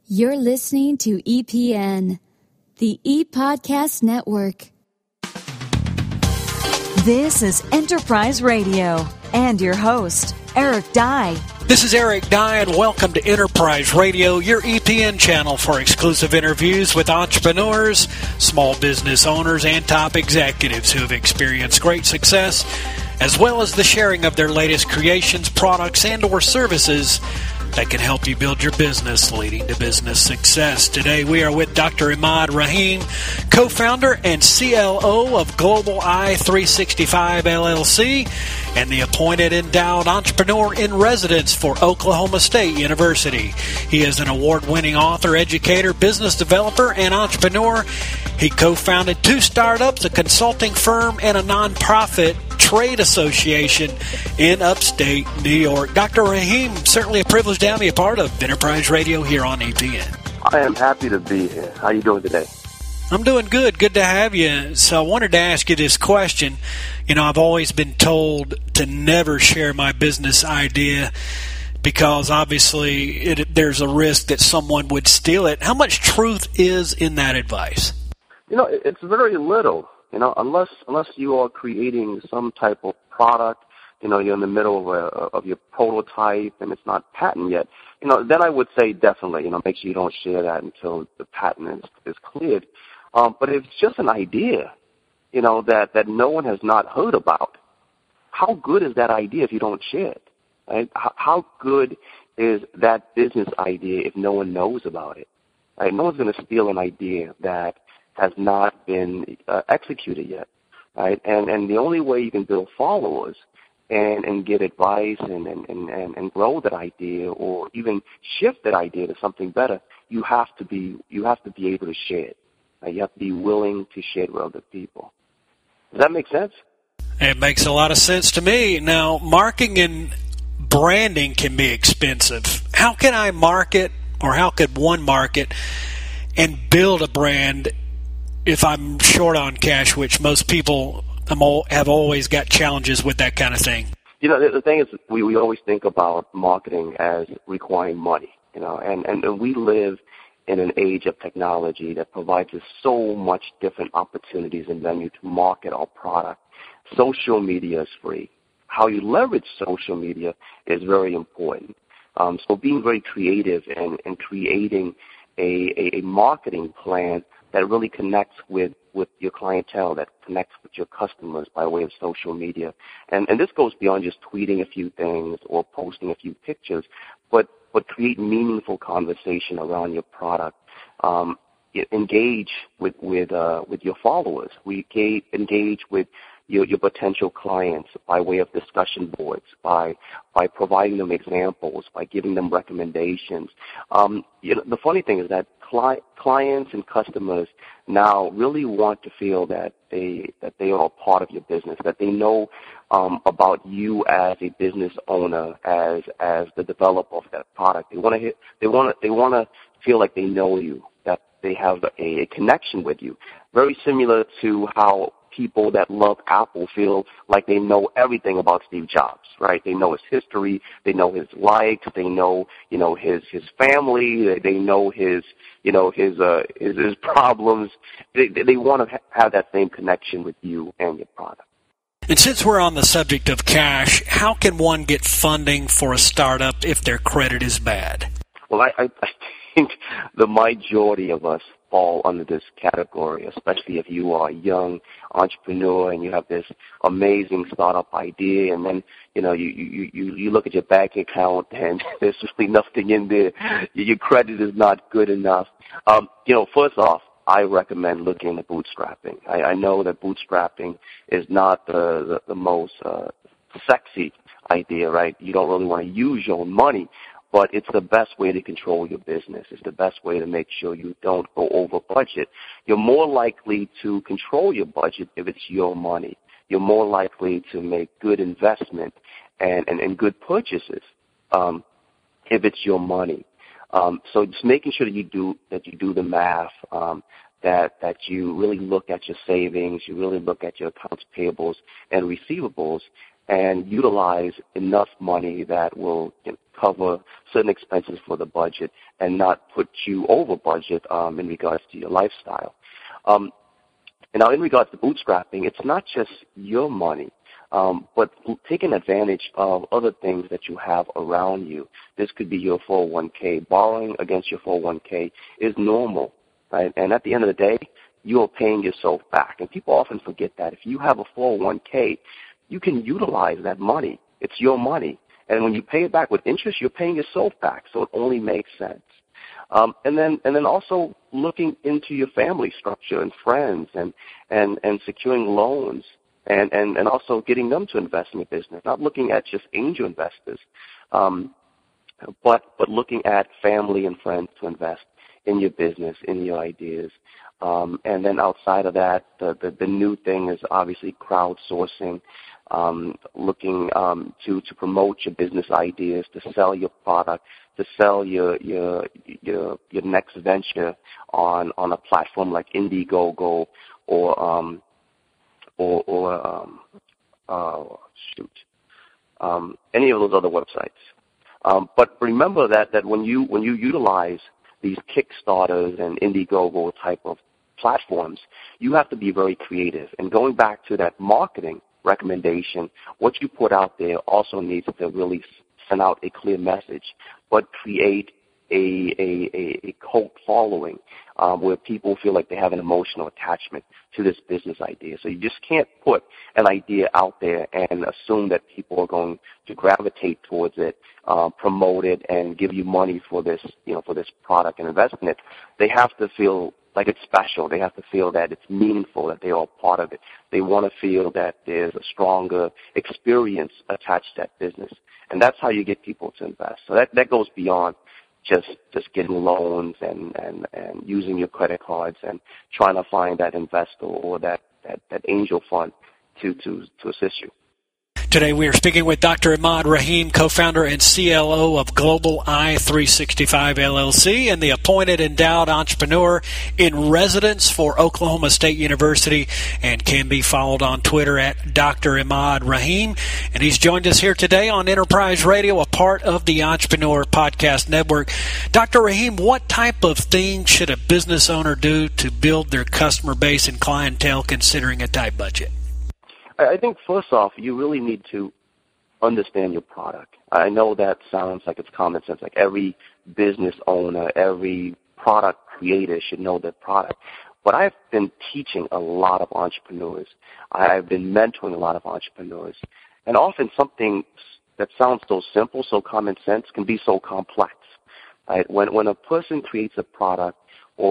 You're listening to EPN, the ePodcast Network. This is Enterprise Radio and your host, Eric Dye. This is Eric Dye, and welcome to Enterprise Radio, your EPN channel for exclusive interviews with entrepreneurs, small business owners, and top executives who have experienced great success, as well as the sharing of their latest creations, products, and or services that can help you build your business, leading to business success. Today we are with Dr. Imad Rahim, co-founder and CLO of Global I365 LLC and the appointed endowed entrepreneur in residence for Oklahoma State University. He is an award-winning author, educator, business developer, and entrepreneur. He co-founded 2 startups, a consulting firm, and a nonprofit trade association in upstate New York. Dr. Rahim, certainly a privilege to have me a part of Enterprise Radio here on EPN. I am happy to be here. How are you doing today? I'm doing good. Good to have you. So I wanted to ask you this question. You know, I've always been told to never share my business idea because obviously there's a risk that someone would steal it. How much truth is in that advice? You know, it's very little. You know, unless you are creating some type of product, you know, you're in the middle of your prototype and it's not patent yet, you know, then I would say definitely, you know, make sure you don't share that until the patent is cleared. But if it's just an idea, you know, that no one has not heard about, how good is that idea if you don't share it? Right? How good is that business idea if no one knows about it? Right? No one's going to steal an idea that has not been executed yet, right? And the only way you can build followers and get advice and grow that idea or even shift that idea to something better, you have to be able to share it. Right? You have to be willing to share it with other people. Does that make sense? It makes a lot of sense to me. Now, marketing and branding can be expensive. How can I market, or how could one market and build a brand if I'm short on cash, which most people have always got challenges with that kind of thing? You know, the thing is, we always think about marketing as requiring money, you know, and we live in an age of technology that provides us so much different opportunities and venue to market our product. Social media is free. How you leverage social media is very important. So being very creative and creating a marketing plan that really connects with your clientele, that connects with your customers by way of social media. And this goes beyond just tweeting a few things or posting a few pictures, but create meaningful conversation around your product. Engage with your followers. We engage with your potential clients by way of discussion boards, by providing them examples, by giving them recommendations. You know, the funny thing is that clients and customers now really want to feel that they are a part of your business, that they know about you as a business owner, as the developer of that product. They want to feel like they know you, that they have a connection with you. Very similar to how people that love Apple feel like they know everything about Steve Jobs, right? They know his history, they know his likes, they know, you know, his family, they know his problems. They want to have that same connection with you and your product. And since we're on the subject of cash, how can one get funding for a startup if their credit is bad? Well, I think the majority of us fall under this category, especially if you are a young entrepreneur and you have this amazing startup idea, and then you look at your bank account and there's really nothing in there. Your credit is not good enough. First off, I recommend looking at bootstrapping. I know that bootstrapping is not the most sexy idea, right? You don't really want to use your own money, but it's the best way to control your business. It's the best way to make sure you don't go over budget. You're more likely to control your budget if it's your money. You're more likely to make good investment and good purchases if it's your money. So just making sure that you do the math, that you really look at your savings, you really look at your accounts payables and receivables, and utilize enough money that will cover certain expenses for the budget and not put you over budget in regards to your lifestyle. And now in regards to bootstrapping, it's not just your money, but taking advantage of other things that you have around you. This could be your 401k. Borrowing against your 401k is normal, right? And at the end of the day, you are paying yourself back. And people often forget that. If you have a 401k, you can utilize that money. It's your money. And when you pay it back with interest, you're paying yourself back. So it only makes sense. And then also looking into your family structure and friends and securing loans and also getting them to invest in your business. Not looking at just angel investors, but looking at family and friends to invest in your business, in your ideas. And then outside of that, the new thing is obviously crowdsourcing, looking to promote your business ideas, to sell your product, to sell your next venture on a platform like Indiegogo or any of those other websites. But remember that when you utilize these Kickstarters and Indiegogo type of platforms, you have to be very creative. And going back to that marketing recommendation, what you put out there also needs to really send out a clear message, but create a cult following where people feel like they have an emotional attachment to this business idea. So you just can't put an idea out there and assume that people are going to gravitate towards it, promote it, and give you money for this, for this product and invest in it. They have to feel like it's special. They have to feel that it's meaningful, that they are part of it. They want to feel that there's a stronger experience attached to that business. And that's how you get people to invest. So that goes beyond just getting loans and using your credit cards and trying to find that investor or that angel fund to assist you. Today we are speaking with Dr. Imad Rahim, co-founder and CLO of Global I365 LLC and the appointed endowed entrepreneur in residence for Oklahoma State University, and can be followed on Twitter at Dr. Imad Rahim. And he's joined us here today on Enterprise Radio, a part of the Entrepreneur Podcast Network. Dr. Rahim, what type of things should a business owner do to build their customer base and clientele considering a tight budget? I think first off, you really need to understand your product. I know that sounds like it's common sense, like every business owner, every product creator should know their product. But I've been teaching a lot of entrepreneurs. I've been mentoring a lot of entrepreneurs. And often something that sounds so simple, so common sense, can be so complex. Right? When a person creates a product,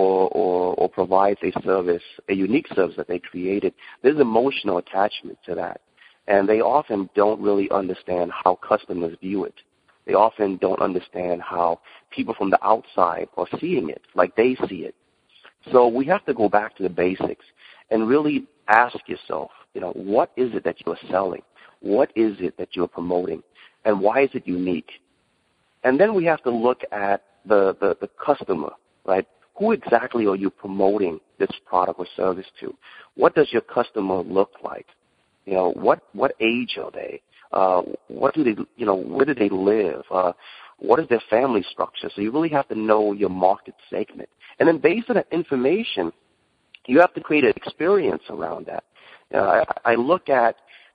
or provides a service, a unique service that they created, there's emotional attachment to that. And they often don't really understand how customers view it. They often don't understand how people from the outside are seeing it, like they see it. So we have to go back to the basics and really ask yourself, what is it that you're selling? What is it that you're promoting? And why is it unique? And then we have to look at the customer, right? Who exactly are you promoting this product or service to? What does your customer look like? What age are they? What do they, where do they live? What is their family structure? So you really have to know your market segment. And then based on that information, you have to create an experience around that. I look at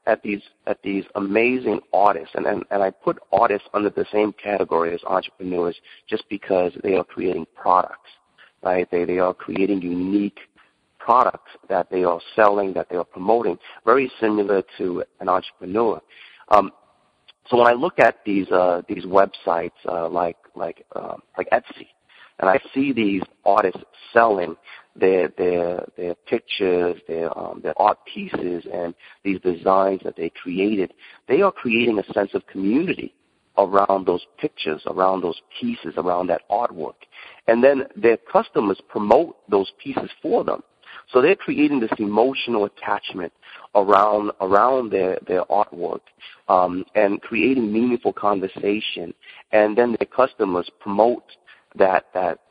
these amazing artists, and I put artists under the same category as entrepreneurs just because they are creating products. Right? They are creating unique products that they are selling, that they are promoting, very similar to an entrepreneur. So when I look at these websites like Etsy, and I see these artists selling their pictures, their art pieces, and these designs that they created, they are creating a sense of community around those pictures, around those pieces, around that artwork. And then their customers promote those pieces for them. So they're creating this emotional attachment around their artwork, and creating meaningful conversation. And then their customers promote that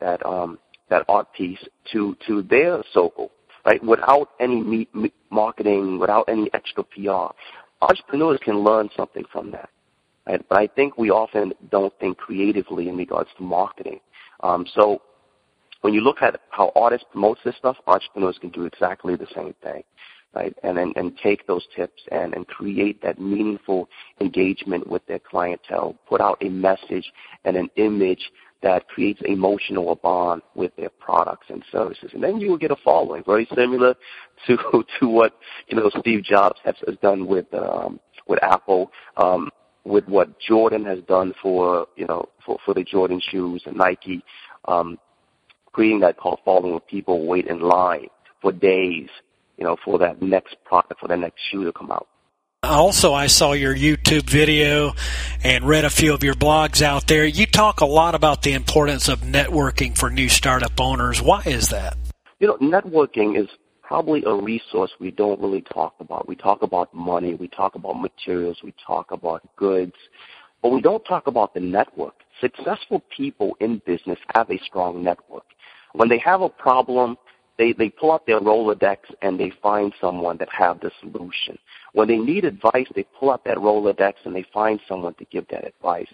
art piece to their circle, right? Without any marketing, without any extra PR. Entrepreneurs can learn something from that. right? But I think we often don't think creatively in regards to marketing. So when you look at how artists promote this stuff, entrepreneurs can do exactly the same thing, right? And take those tips and create that meaningful engagement with their clientele, put out a message and an image that creates an emotional bond with their products and services. And then you will get a following, very similar to what, Steve Jobs has done with Apple, with what Jordan has done for the Jordan shoes and Nike, creating that cult following of people wait in line for days, for that next product, for that next shoe to come out. Also, I saw your YouTube video and read a few of your blogs out there. You talk a lot about the importance of networking for new startup owners. Why is that? Networking is probably a resource we don't really talk about. We talk about money, we talk about materials, we talk about goods, but we don't talk about the network. Successful people in business have a strong network. When they have a problem, they pull out their Rolodex and they find someone that have the solution. When they need advice, they pull out that Rolodex and they find someone to give that advice.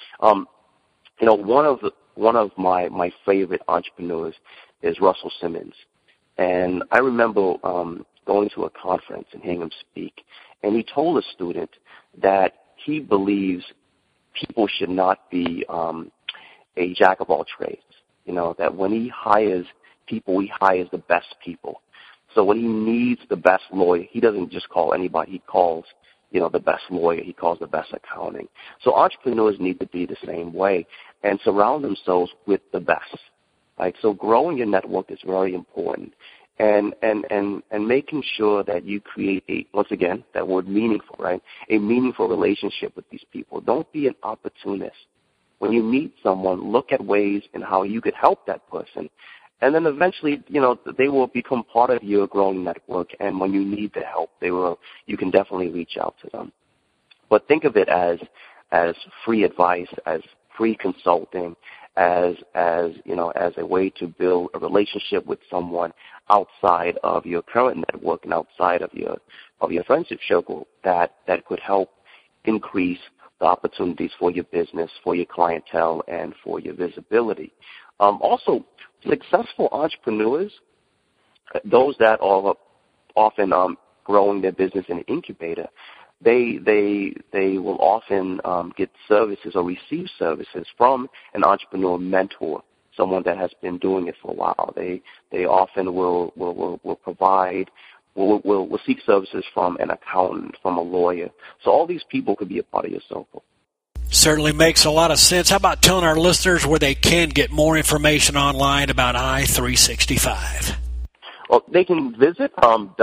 One of my favorite entrepreneurs is Russell Simmons. And I remember going to a conference and hearing him speak, and he told a student that he believes people should not be a jack of all trades. That when he hires people, he hires the best people. So when he needs the best lawyer, he doesn't just call anybody. He calls, the best lawyer. He calls the best accounting. So entrepreneurs need to be the same way and surround themselves with the best. Right? So growing your network is very important. And making sure that you create once again, that word meaningful, right? A meaningful relationship with these people. Don't be an opportunist. When you meet someone, look at ways in how you could help that person. And then eventually, they will become part of your growing network. And when you need the help, you can definitely reach out to them. But think of it as free advice, as free consulting, as a way to build a relationship with someone outside of your current network and outside of your friendship circle that could help increase the opportunities for your business, for your clientele, and for your visibility. Also, successful entrepreneurs, those that are often growing their business in an incubator, they will often get services or receive services from an entrepreneur mentor, someone that has been doing it for a while. They often will provide, will seek services from an accountant, from a lawyer. So all these people could be a part of your circle. Certainly makes a lot of sense. How about telling our listeners where they can get more information online about i365? Well, they can visit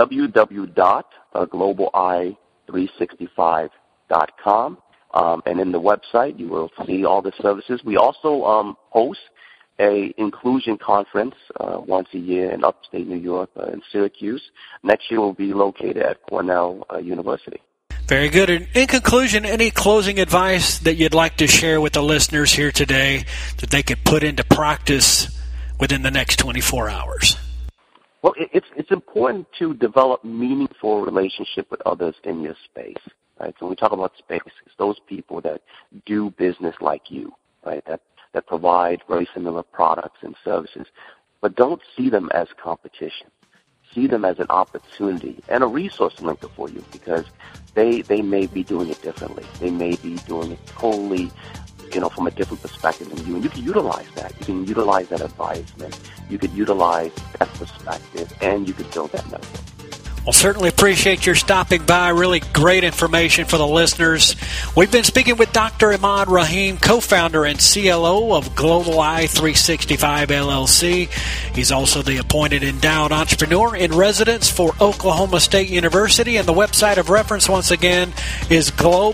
www.globali365.com, and in the website you will see all the services. We also host a inclusion conference once a year in upstate New York in Syracuse. Next year will be located at Cornell University. Very good. In conclusion, any closing advice that you'd like to share with the listeners here today that they could put into practice within the next 24 hours? Well, it's important to develop meaningful relationship with others in your space. Right? So when we talk about space, it's those people that do business like you, right? That provide very similar products and services. But don't see them as competition. See them as an opportunity and a resource linker for you, because they may be doing it differently. They may be doing it totally, from a different perspective than you. And you can utilize that. You can utilize that advisement. You could utilize that perspective, and you could build that network. Well, certainly appreciate your stopping by. Really great information for the listeners. We've been speaking with Dr. Imad Rahim, co-founder and CLO of Global i365 LLC. He's also the appointed endowed entrepreneur in residence for Oklahoma State University, and the website of reference, once again, is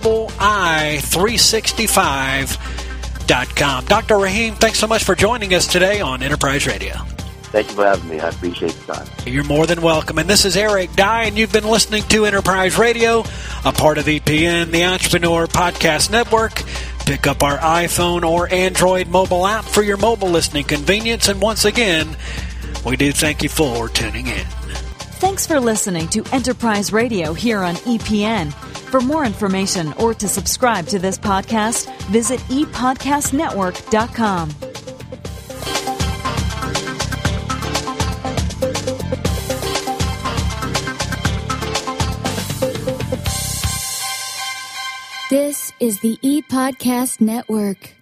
globalI365.com. Dr. Rahim, thanks so much for joining us today on Enterprise Radio. Thank you for having me. I appreciate the time. You're more than welcome. And this is Eric Dye, and you've been listening to Enterprise Radio, a part of EPN, the Entrepreneur Podcast Network. Pick up our iPhone or Android mobile app for your mobile listening convenience. And once again, we do thank you for tuning in. Thanks for listening to Enterprise Radio here on EPN. For more information or to subscribe to this podcast, visit epodcastnetwork.com. This is the ePodcast Network.